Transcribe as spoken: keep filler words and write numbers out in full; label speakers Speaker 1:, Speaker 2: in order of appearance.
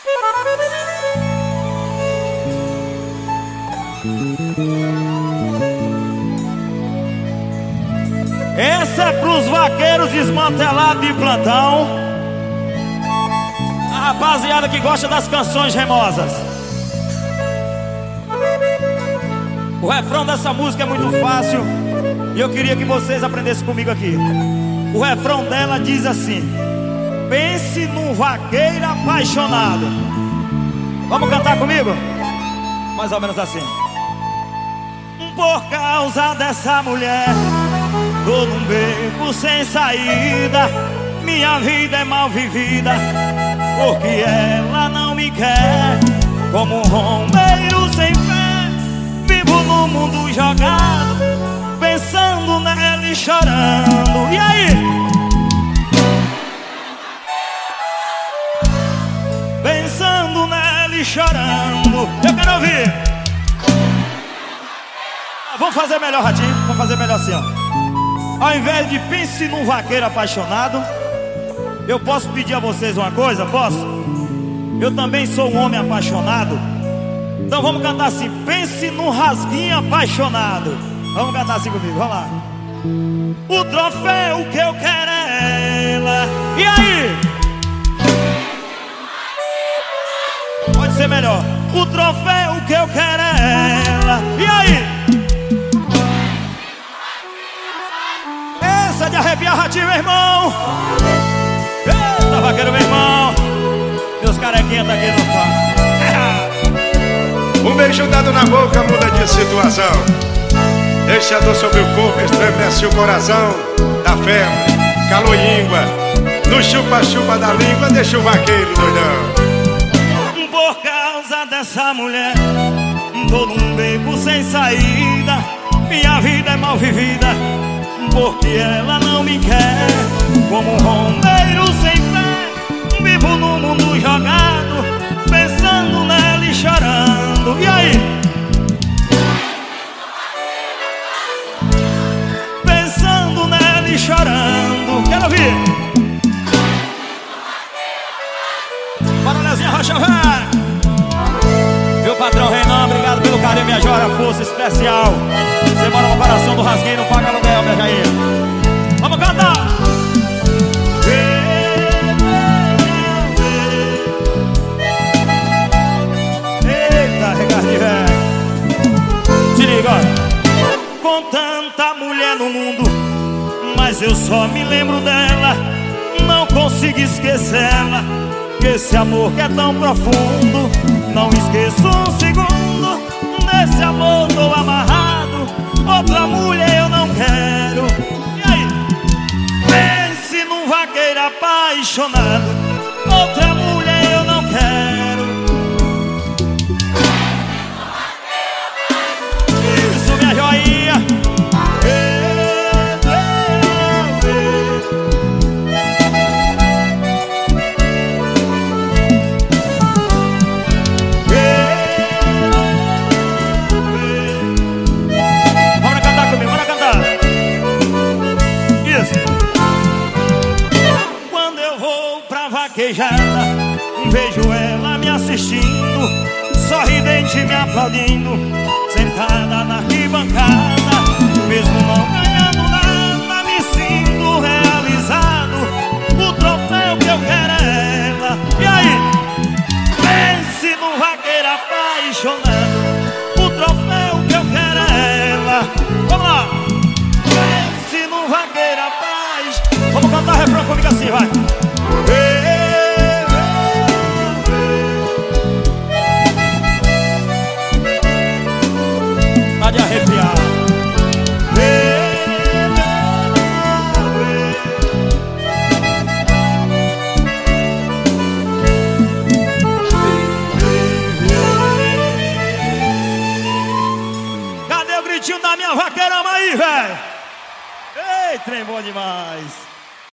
Speaker 1: Essa é pros vaqueiros desmantelados de plantão, a rapaziada que gosta das canções remosas. O refrão dessa música é muito fácil e eu queria que vocês aprendessem comigo aqui. O refrão dela diz assim: pense num vaqueiro apaixonado. Vamos cantar comigo? Mais ou menos assim. Por causa dessa mulher, tô num beco sem saída. Minha vida é mal vivida, porque ela não me quer. Como um romeiro sem fé, vivo no mundo jogado, pensando nela e chorando. E aí? Pensando nela e chorando. Eu quero ouvir. Vamos fazer melhor, Ratinho. Vamos fazer melhor assim, ó. Ao invés de pense num vaqueiro apaixonado, eu posso pedir a vocês uma coisa? Posso? Eu também sou um homem apaixonado. Então vamos cantar assim: pense num rasguinho apaixonado. Vamos cantar assim comigo, vamos lá. O troféu que eu quero é ela. E aí? Pode ser melhor. O troféu que eu quero é ela. E aí? Essa é de arrepiar, Ratinho, meu irmão. Eita, vaqueiro, meu irmão. Meus carequinhos tá aqui no carro.
Speaker 2: Um beijo dado na boca muda de situação. Deixa a dor sobre o corpo, estremece o coração. Da febre, calor e íngua, no chupa-chupa da língua, deixa o vaqueiro doidão.
Speaker 1: Por causa dessa mulher, tô num beco sem saída. Minha vida é mal vivida, porque ela não me quer. Como um romeiro sem fé, vivo no mundo jogado, pensando nela e chorando. E aí? Pensando nela e chorando. Quero ouvir. Bora, Lezinha Rocha, velho. Meu patrão Renan, obrigado pelo carinho, minha joia, força especial. Você mora no coração do rasguinho, não paga aluguel, minha jair. Vamos cantar! Eita, regarde velho. Se liga, ó. Com tanta mulher no mundo, mas eu só me lembro dela. Não consigo esquecê-la, que esse amor que é tão profundo, não esqueço um segundo. Nesse amor tô amarrado, outra mulher eu não quero. E aí? Pense num vaqueiro apaixonado, outra mulher eu não quero. Isso, minha joinha. Vaquejada, vejo ela me assistindo, sorridente me aplaudindo, sentada na arquibancada. Mesmo não ganhando nada, me sinto realizado. O troféu que eu quero é ela. E aí? Pense num vaqueiro apaixonado, o troféu que eu quero é ela. Vamos lá! Pense num vaqueiro apaixonado. Vamos cantar o refrão comigo assim, vai. Tá de arrepiar. Cadê o gritinho da minha vaqueirama aí, velho? Ei, trem bom demais.